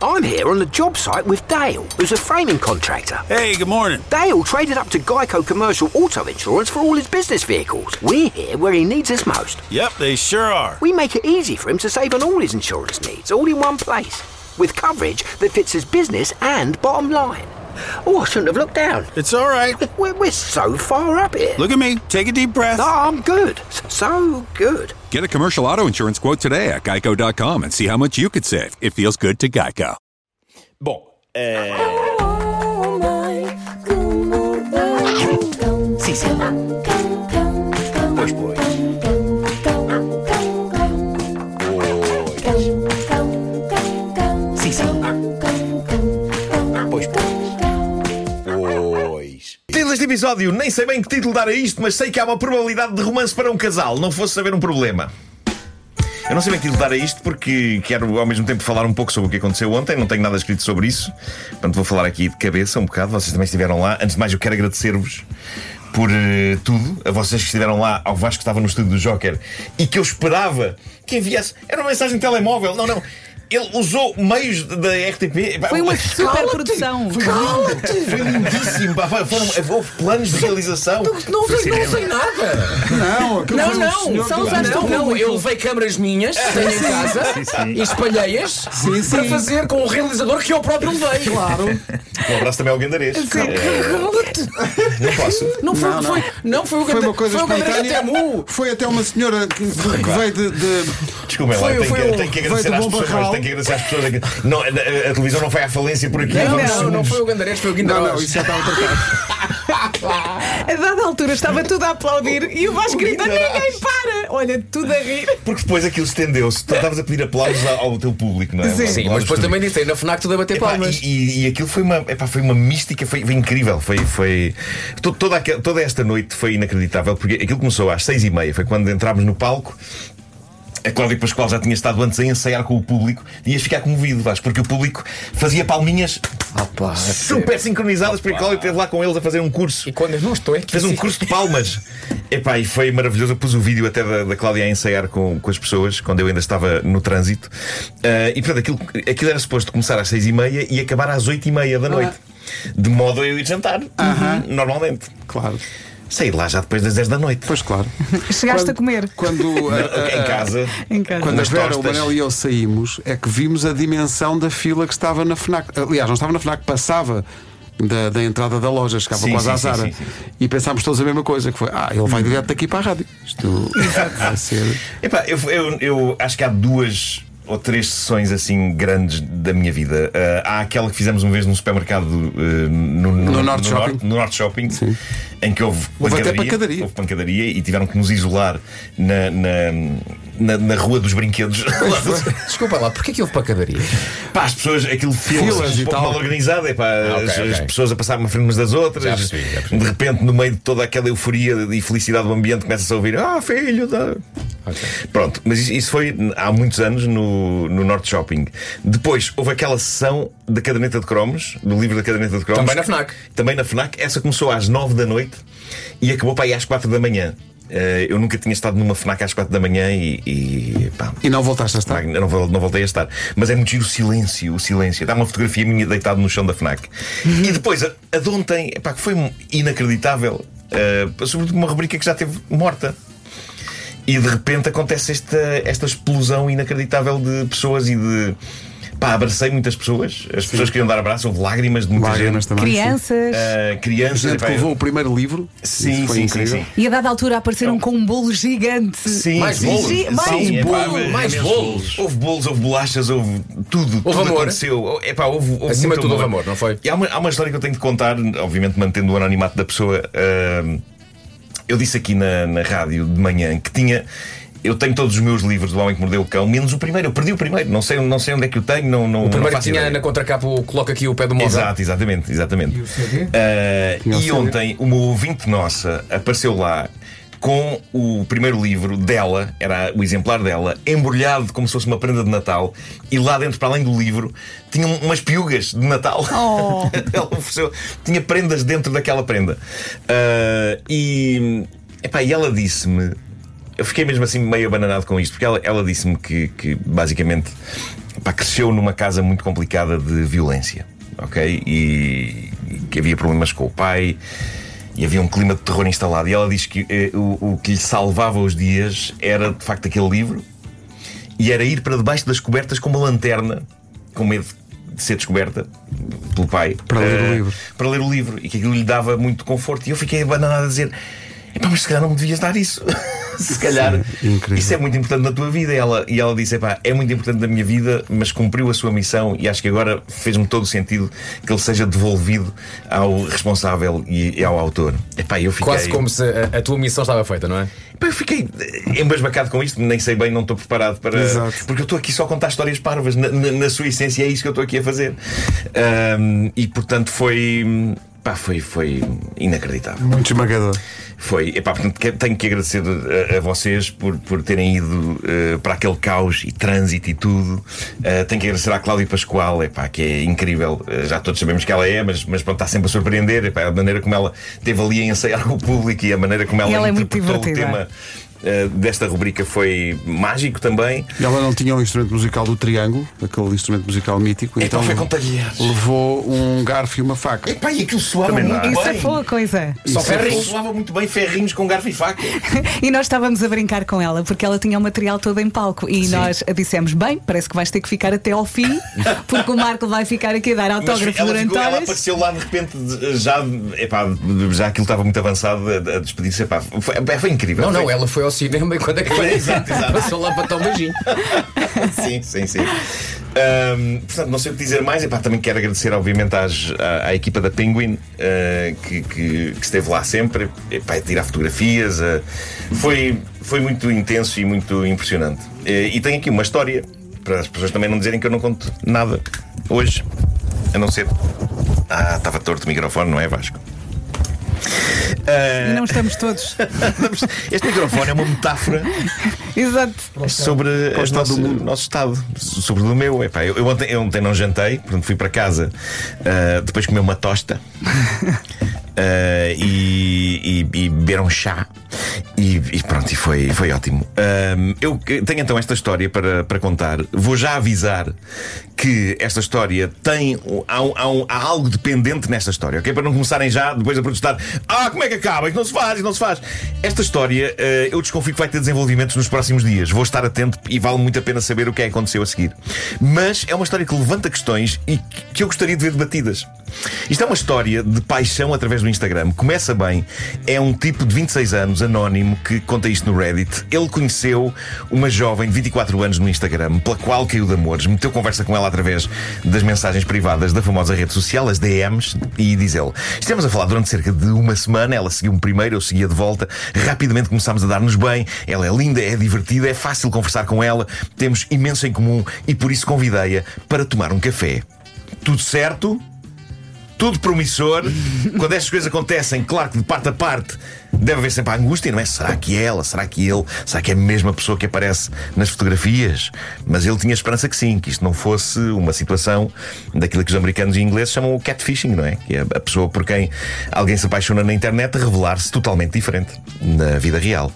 I'm here on the job site with Dale, who's a framing contractor. Hey, good morning. Dale traded up to Geico Commercial Auto Insurance for all his business vehicles. We're here where he needs us most. Yep, they sure are. We make it easy for him to save on all his insurance needs, all in one place, with coverage that fits his business and bottom line. Oh, I shouldn't have looked down. It's all right. We're so far up here. Look at me. Take a deep breath. No, I'm good. So good. Get a commercial auto insurance quote today at geico.com and see how much you could save. It feels good to Geico. Bom, Sim, sim. Pois, pois. Sim, sim. Pois, pois. título deste episódio, nem sei bem que título dar a isto, mas sei que há uma probabilidade de romance para um casal, não fosse haver um problema. Eu não sei bem que título dar a isto porque quero ao mesmo tempo falar um pouco sobre o que aconteceu ontem. Não tenho nada escrito sobre isso, portanto vou falar aqui de cabeça um bocado. Vocês também estiveram lá. Antes de mais, eu quero agradecer-vos por tudo. A vocês que estiveram lá, ao Vasco que estava no estúdio do Joker e que eu esperava que enviasse. Era uma mensagem de telemóvel. Não. Ele usou meios da RTP. Foi uma super produção. Foi lindíssimo. Houve planos de realização. Não sei nada. Não, eu levei câmaras minhas, tenho em casa, e espalhei-as para fazer com um realizador que eu próprio levei. Claro. Um abraço também ao Gandarês. Não posso. Não foi o Foi uma coisa Gandarês espontânea. até mu. Foi até uma senhora que veio de Desculpem lá, tenho que agradecer às pessoas. Tenho que agradecer às pessoas. Não, a televisão não foi à falência por aqui. Não foi o Gandarês, foi o Guindarós. Não, isso já estava tratado. A dada altura estava tudo a aplaudir e o Vasco gritou: ninguém para! Olha, tudo a rir. Porque depois aquilo estendeu-se. Tu estavas a pedir aplausos ao teu público, não é? Sim, mas depois também disse: na FNAC tudo a bater palmas. E aquilo foi uma mística, foi incrível. Toda esta noite foi inacreditável, porque aquilo começou às 6h30. Foi quando entrámos no palco. A Cláudia Pascoal já tinha estado antes a ensaiar com o público. E ias ficar comovido, Vasco, porque o público fazia palminhas super sincronizadas, porque a Cláudia esteve lá com eles a fazer um curso. E quando eu não estou aqui, fez um curso de palmas. E foi maravilhoso. Eu pus o vídeo até da Cláudia a ensaiar com as pessoas, quando eu ainda estava no trânsito. E portanto, aquilo era suposto começar às 6h30 e acabar às 8h30 da noite. De modo a eu ir jantar, normalmente. Claro. Saí lá já depois das 10 da noite. Pois claro. Chegaste a comer. Em casa. Quando a Vera, o Manel e eu saímos, é que vimos a dimensão da fila que estava na FNAC. Aliás, não estava na FNAC, passava da entrada da loja, chegava quase à Zara. E pensámos todos a mesma coisa, que foi: ele vai direto daqui para a rádio. Isto vai ser. Eu acho que há 2 ou 3 sessões assim grandes da minha vida. Há aquela que fizemos uma vez num supermercado no Norte Shopping, em que houve pancadaria e tiveram que nos isolar na Rua dos Brinquedos. Desculpa lá, porquê que houve pancadaria? As pessoas, aquilo filas um pouco mal organizado. As pessoas a passar uma frente umas das outras. Já percebi. De repente, no meio de toda aquela euforia e felicidade do ambiente, começa-se a ouvir: filho da... Pronto, mas isso foi há muitos anos no Norte Shopping. Depois houve aquela sessão da caderneta de cromos, do livro da caderneta de cromos. Também na FNAC. Essa começou às 9 da noite e acabou para aí às 4 da manhã. Eu nunca tinha estado numa FNAC às 4 da manhã e não voltaste a estar? Não voltei a estar. Mas é muito giro o silêncio. Dá uma fotografia minha deitado no chão da FNAC. E depois, a de ontem, que foi inacreditável, sobretudo uma rubrica que já esteve morta. E de repente acontece esta explosão inacreditável de pessoas e de... abracei muitas pessoas. As pessoas queriam dar abraço, houve lágrimas de muita gente. Também, crianças. Crianças. Gente que levou o primeiro livro. Sim. E a dada altura apareceram com um bolo gigante. Mais bolos. Mais bolos. Houve bolos, houve bolachas, houve tudo. Houve amor. Aconteceu. Houve acima de tudo houve amor, não foi? E há uma história que eu tenho de contar, obviamente mantendo o anonimato da pessoa. Eu disse aqui na rádio de manhã que eu tenho todos os meus livros do Homem que Mordeu o Cão, menos o primeiro. Eu perdi o primeiro, não sei onde é que eu tenho. O primeiro que tinha na contracapa, coloca aqui o pé do Mozart. Exatamente. E o CD? E ontem uma ouvinte nossa apareceu lá com o primeiro livro dela, era o exemplar dela, embrulhado como se fosse uma prenda de Natal, e lá dentro, para além do livro, tinha umas piugas de Natal. Ela ofereceu, tinha prendas dentro daquela prenda. E ela disse-me, eu fiquei mesmo assim meio abananado com isto, porque ela disse-me que basicamente cresceu numa casa muito complicada de violência, ok? E que havia problemas com o pai e havia um clima de terror instalado. E ela diz que o que lhe salvava os dias era de facto aquele livro, e era ir para debaixo das cobertas com uma lanterna, com medo de ser descoberta pelo pai, para ler o livro. Para ler o livro, e que aquilo lhe dava muito conforto. E eu fiquei abananado a dizer: mas se calhar não me devias dar isso. Se calhar isso é muito importante na tua vida. E ela disse: é muito importante na minha vida, mas cumpriu a sua missão, e acho que agora fez-me todo o sentido que ele seja devolvido ao responsável e ao autor. Eu fiquei... Quase como se a tua missão estava feita, não é? Eu fiquei embasbacado com isto, nem sei bem, não estou preparado para. Exato. Porque eu estou aqui só a contar histórias parvas. Na sua essência é isso que eu estou aqui a fazer. E portanto foi inacreditável. Muito esmagador. Foi. Portanto, tenho que agradecer a vocês por terem ido para aquele caos e trânsito e tudo. Tenho que agradecer à Cláudia Pascoal, que é incrível. Já todos sabemos que ela é, mas pronto, está sempre a surpreender. A maneira como ela esteve ali a ensaiar com o público e a maneira como ela interpretou o tema desta rubrica foi mágico também. E ela não tinha um instrumento musical do triângulo, aquele instrumento musical mítico, então foi com talheres. Levou um garfo e uma faca. E aquilo soava muito bem. Isso é boa coisa. Só ferrinhos. Soava muito bem, ferrinhos com garfo e faca. E nós estávamos a brincar com ela, porque ela tinha o material todo em palco. E nós dissemos: bem, parece que vais ter que ficar até ao fim, porque o Marco vai ficar aqui a dar autógrafos durante horas. Ela apareceu lá de repente, já aquilo estava muito avançado, a despedir-se. Foi incrível. Não, ela foi ao cinema e quando acabou, exato. passou lá para dar um beijinho. Sim. Portanto, não sei o que dizer mais. Também quero agradecer, obviamente, à equipa da Penguin, que esteve lá sempre, a tirar fotografias. Foi muito intenso e muito impressionante. E tenho aqui uma história para as pessoas também não dizerem que eu não conto nada hoje, a não ser. Estava torto o microfone, não é, Vasco? E não estamos todos. Este microfone é uma metáfora. Exato. Sobre o nosso estado, sobre o meu. Eu ontem não jantei, portanto fui para casa depois comer uma tosta e beber um chá. E pronto, e foi ótimo. Eu tenho então esta história para contar. Vou já avisar que esta história há algo dependente nesta história, ok? Para não começarem já depois a protestar: como é que acaba? Isto não se faz. Esta história eu desconfio que vai ter desenvolvimentos nos próximos dias. Vou estar atento e vale muito a pena saber o que é que aconteceu a seguir. Mas é uma história que levanta questões e que eu gostaria de ver debatidas. Isto é uma história de paixão através do Instagram. Começa bem. É um tipo de 26 anos, anónimo, que conta isto no Reddit. Ele conheceu uma jovem de 24 anos no Instagram, pela qual caiu de amores, meteu conversa com ela através das mensagens privadas da famosa rede social, as DMs, e diz ele: estivemos a falar durante cerca de uma semana, ela seguiu-me primeiro, eu seguia de volta, rapidamente começámos a dar-nos bem, ela é linda, é divertida, é fácil conversar com ela, temos imenso em comum e por isso convidei-a para tomar um café. Tudo certo? Tudo promissor. Quando estas coisas acontecem, claro que de parte a parte deve haver sempre a angústia, não é? Será que é ela? Será que ele? Será que é a mesma pessoa que aparece nas fotografias? Mas ele tinha esperança que sim, que isto não fosse uma situação daquilo que os americanos e ingleses chamam o catfishing, não é? Que é a pessoa por quem alguém se apaixona na internet a revelar-se totalmente diferente na vida real.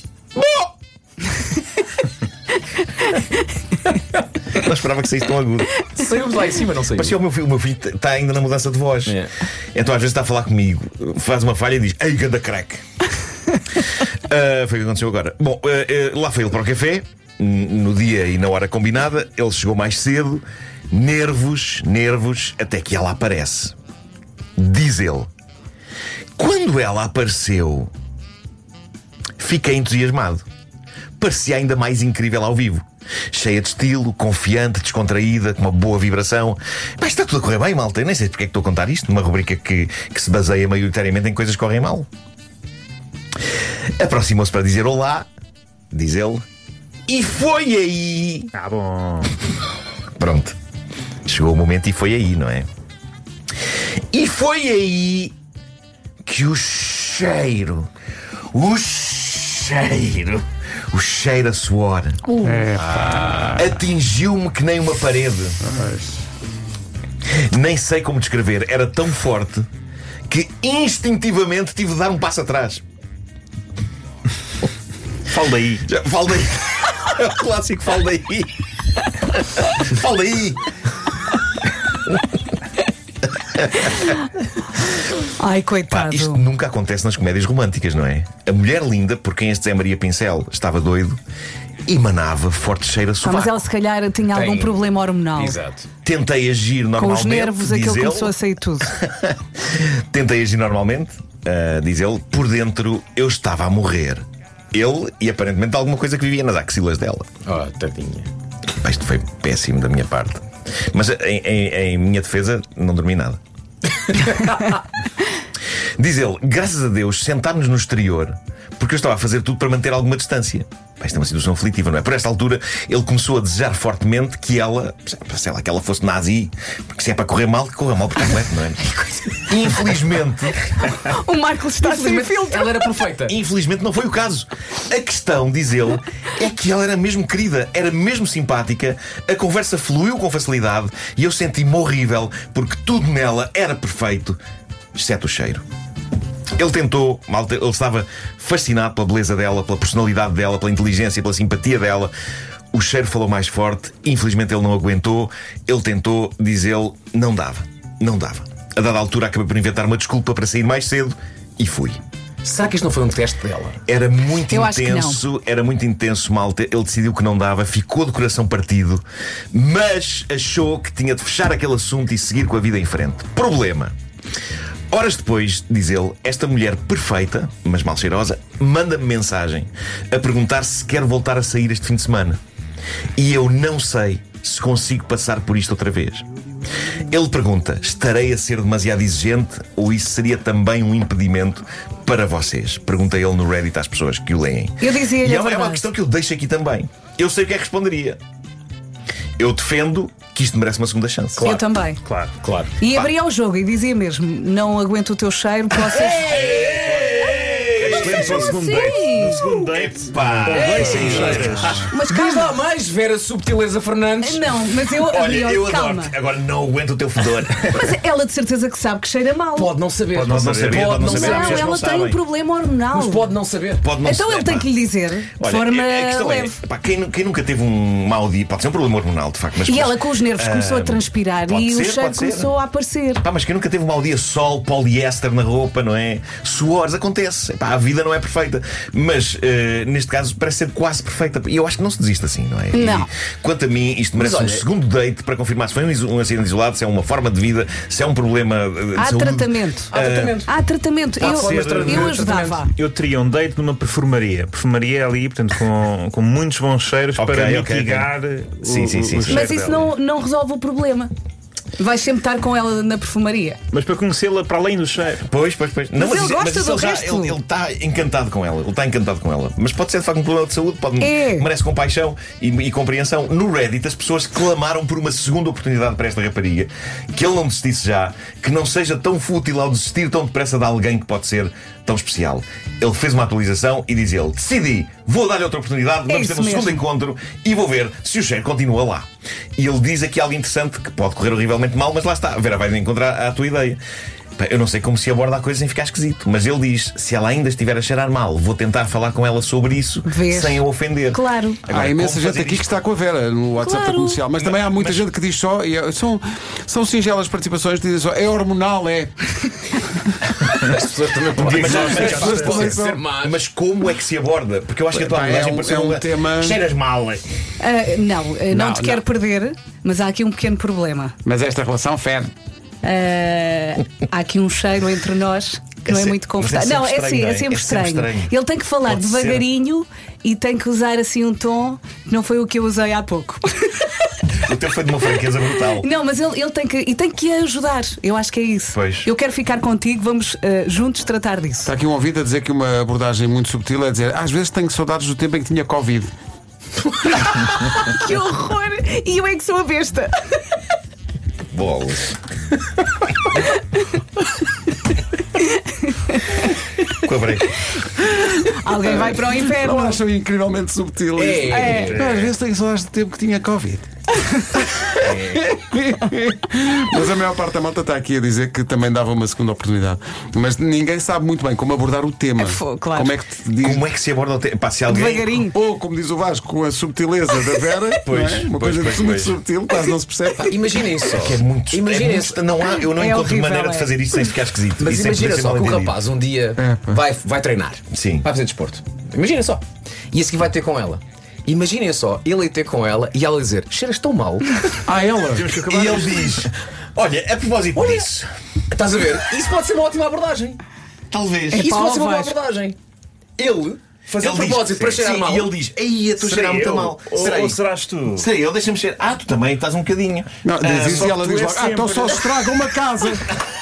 Não esperava que saísse tão agudo. Saímos lá em cima, não sei. Parecia o meu filho está ainda na mudança de voz. Então às vezes está a falar comigo, faz uma falha e diz: ei, ganda crack. Foi o que aconteceu agora. Bom, lá foi ele para o café, no dia e na hora combinada. Ele chegou mais cedo, nervos, até que ela aparece. Diz ele: quando ela apareceu, fiquei entusiasmado. Parecia ainda mais incrível ao vivo. Cheia de estilo, confiante, descontraída, com uma boa vibração. Mas está tudo a correr bem, malta. Eu nem sei porque é que estou a contar isto, numa rubrica que se baseia maioritariamente em coisas que correm mal. Aproximou-se para dizer olá, diz ele, e foi aí. Bom. Pronto. Chegou o momento e foi aí, não é? E foi aí que o cheiro a suor atingiu-me que nem uma parede. Nem sei como descrever. Era tão forte que instintivamente tive de dar um passo atrás. Fala daí. Fala daí. É o clássico fala daí. Fala aí! Ai, coitado. Isto nunca acontece nas comédias românticas, não é? A mulher linda, por quem este Zé Maria Pincel estava doido, emanava forte cheiro a sovaco. Mas ela se calhar tinha algum problema hormonal. Exato. Tentei agir Com normalmente. os nervos aquilo começou a sair tudo. Tentei agir normalmente, diz ele. Por dentro eu estava a morrer. Ele e aparentemente alguma coisa que vivia nas axilas dela. Oh, tadinha. Isto foi péssimo da minha parte. Mas em minha defesa não dormi nada. Diz ele, graças a Deus sentámos-nos no exterior porque eu estava a fazer tudo para manter alguma distância. Isto é uma situação aflitiva, não é? Por esta altura ele começou a desejar fortemente que ela, sei lá, que ela fosse nazi. Porque se é para correr mal, que corra mal por completo, não é? Infelizmente O Marco está sem filtro. Ela era perfeita. Infelizmente não foi o caso. A questão, diz ele, é que ela era mesmo querida, era mesmo simpática, a conversa fluiu com facilidade e eu senti-me horrível porque tudo nela era perfeito, exceto o cheiro. Ele tentou, malta, ele estava fascinado pela beleza dela, pela personalidade dela, pela inteligência, pela simpatia dela. O cheiro falou mais forte, infelizmente ele não aguentou. Ele tentou, diz ele, não dava. A dada altura acabei por inventar uma desculpa para sair mais cedo e fui. Será que isto não foi um teste dela? Era muito Eu acho que intenso, era muito intenso, malta. Ele decidiu que não dava, ficou de coração partido, mas achou que tinha de fechar aquele assunto e seguir com a vida em frente. Problema. Horas depois, diz ele, esta mulher perfeita, mas mal cheirosa, manda-me mensagem a perguntar se quer voltar a sair este fim de semana. E eu não sei se consigo passar por isto outra vez. Ele pergunta, estarei a ser demasiado exigente ou isso seria também um impedimento para vocês? Pergunta ele no Reddit às pessoas que o leem. Eu dizia-lhe E a é uma verdade. questão que eu deixo aqui também. Eu sei o que é que responderia. Eu defendo que isto merece uma segunda chance. Eu também. Claro. E abria o jogo e dizia mesmo: não aguento o teu cheiro, vocês. Excelente para o segundo Sim. date. No segundo date. Epá. Mas Diz calma. lá mais, Vera Subtileza Fernandes. Não, mas eu Olha, abria. eu Calma. adoro-te. Agora não aguento o teu fedor. Mas ela de certeza que sabe que cheira mal. Pode não saber. Pode não saber. Não, As pessoas ela tem sabem. um problema hormonal. Mas pode não saber. Pode não Então ser, ele tem pá. que lhe dizer de Olha, forma a questão leve. é, pá, quem nunca teve um mau dia, pode ser um problema hormonal, de facto. Mas E ela com os nervos começou a transpirar pode e ser, o cheiro pode ser. começou a aparecer. Pá, mas quem nunca teve um mau dia, sol, poliéster na roupa, não é? Suores, acontece. Pá, a vida não é perfeita. Mas neste caso parece ser quase perfeita. E eu acho que não se desiste assim, não é? Não. E, quanto a mim, isto merece Mas um olha- segundo date para confirmar se foi um acidente isolado, se é uma forma de vida, se é um problema de Há saúde. tratamento. Há tratamento. Há tratamento. Pode ser Eu tratamento. ajudava. Eu teria um date numa perfumaria. Perfumaria ali, portanto, com muitos bons cheiros Ok, para ok, mitigar Sim, sim, sim, o sim. cheiro Mas isso dela. não resolve o problema. Vais sempre estar com ela na perfumaria. Mas para conhecê-la para além do cheiro. Pois. Não, Mas ele isso- gosta isso do ele já- resto. Ele está encantado com ela. Ele está encantado com ela. Mas pode ser de facto um problema de saúde, merece compaixão e compreensão. No Reddit, as pessoas clamaram por uma segunda oportunidade para esta rapariga, que ele não desistisse já, que não seja tão fútil ao desistir tão depressa de alguém que pode ser tão especial. Ele fez uma atualização e diz ele: decidi, vou dar-lhe outra oportunidade, vamos ter isso um segundo mesmo. encontro e vou ver se o cheiro continua lá. E ele diz aqui algo interessante que pode correr horrivelmente mal, mas lá está, a Vera vai encontrar a tua ideia. Pá, eu não sei como se aborda a coisa sem ficar esquisito, mas ele diz: se ela ainda estiver a cheirar mal, vou tentar falar com ela sobre isso Vês? sem a ofender. Claro. Agora, Há imensa como gente fazer aqui que isto? está com a Vera no WhatsApp Claro. da comercial, mas também há muita gente que diz só, são singelas participações, dizem só, é hormonal, é. As pessoas também podem ser más. Mas como é que se aborda? Porque eu acho que a tua Pá, abordagem é um- pareceu é um uma- tema- Cheiras mal. Não te quero perder, mas há aqui um pequeno problema. Mas esta relação fede. Há aqui um cheiro entre nós que não é muito confortável. mas é Não, sempre é sim, estranho, é não é? sempre É sempre estranho. estranho. Ele tem que falar Pode ser. devagarinho e tem que usar assim um tom que não foi o que eu usei há pouco. O teu foi de uma franqueza brutal. Não, mas ele tem que ajudar. Eu acho que é isso. Pois. Eu quero ficar contigo, vamos juntos tratar disso. Está aqui um ouvinte a dizer que uma abordagem muito subtil é dizer, às vezes tenho saudades do tempo em que tinha Covid. Que horror! E eu é que sou a besta. Bolas. Com a breca. Alguém vai para o Não inferno. acham incrivelmente subtil? É. Às vezes tenho saudades do tempo que tinha Covid. Mas a maior parte da malta está aqui a dizer que também dava uma segunda oportunidade. Mas ninguém sabe muito bem como abordar o tema. Claro. Como é que te diz? Como é que se aborda o tema? Pá, se alguém... Devagarinho. Ou, como diz o Vasco, com a subtileza da Vera, Pois, não é? Uma pois, coisa pois, muito pois. subtil, quase não se percebe. Imaginem só. Que é muito. Imaginem não há, eu não É encontro horrível, maneira de fazer isto sem ficar esquisito. Mas E sem imagina poder ser só que o mal-entendido. rapaz um dia vai treinar. Sim. Vai fazer desporto. Imagina só. E a seguir vai ter com ela. Imaginem só, ele ir ter com ela e ela dizer: cheiras tão mal. Ela. E ele diz: olha, a propósito disso, Estás a ver? Isso pode ser uma ótima abordagem. talvez. Isso pode ser uma boa Vasco. abordagem. Ele fazer Ele propósito diz, para cheirar sim, mal. e ele diz: ei, estou a cheirar muito mal. Ou serás tu? Serei eu? Deixa-me cheirar. Ah, tu também estás um bocadinho. Não, diz isso só e ela que tu diz és logo: então sempre- só estraga uma casa.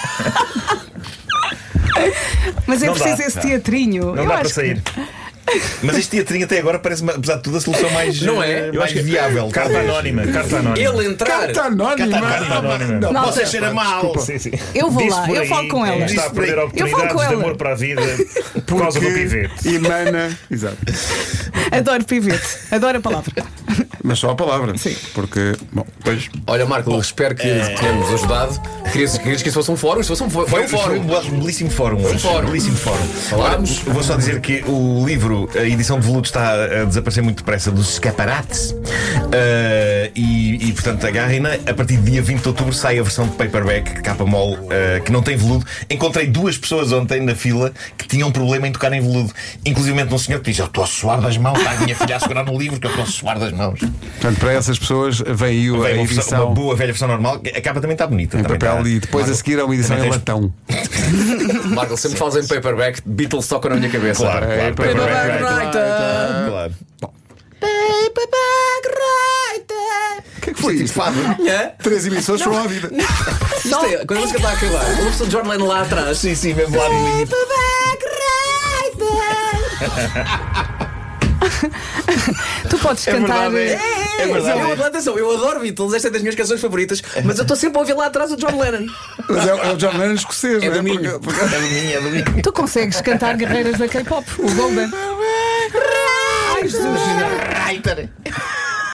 Mas é Não preciso dá. esse teatrinho. Não Eu dá acho para sair. Mas este teatrinho até agora parece, apesar de tudo, a solução mais, Não é? mais viável. Carta talvez. anónima, carta anónima. Ele entrar. Carta anónima. Carta anónima. Não, Não, Você cheira mal. Sim, sim. Eu vou Diz lá, por eu aí, falo com ela. Está a perder Eu falo com oportunidades de ela. amor para a vida por causa do pivete. Emana. Exato. Adoro pivete, adoro a palavra. Mas só a palavra. Sim. Porque, bom, pois. Olha, Marco, espero que tenhamos ajudado. Querias que isso fosse um fórum? Isso fosse um fórum. Foi um Foi fórum. um belíssimo fórum hoje. fórum. Belíssimo fórum. Falámos. Olha, vou só dizer que o livro, a edição de veludo, está a desaparecer muito depressa dos escaparates. Portanto, agarrem-na. A partir de dia 20 de outubro sai a versão de paperback, capa mole, que não tem veludo. Encontrei 2 pessoas ontem na fila que tinham problema em tocar em veludo. Inclusive um senhor que diz: eu estou a suar das mãos, está a minha filha a segurar no livro, que eu estou a suar das mãos. Portanto, para essas pessoas vem aí a Vem uma edição boa velha versão normal. A capa também está bonita. em também papel está- e depois a seguir é uma edição também em tens- latão. Marco, sempre falas em paperback, Beatles tocam na minha cabeça. Claro, claro. Paperback writer. Claro. Paperback writer. O que é que foi isto? Hã? 3 emissões foram à vida. Isto é, quando a música está a acabar, uma pessoa de John Lennon lá atrás. Sim, sim, mesmo lá no limite. Tu podes cantar. verdade, é verdade. Atenção, eu adoro Beatles, esta é das minhas canções favoritas, mas eu estou sempre a ouvir lá atrás o John Lennon. Mas é o John Lennon escocês, É não é? do Minho. Porque- É do Minho, é do Minho. Tu consegues cantar guerreiras da K-pop, o Golden. Ai, Jesus.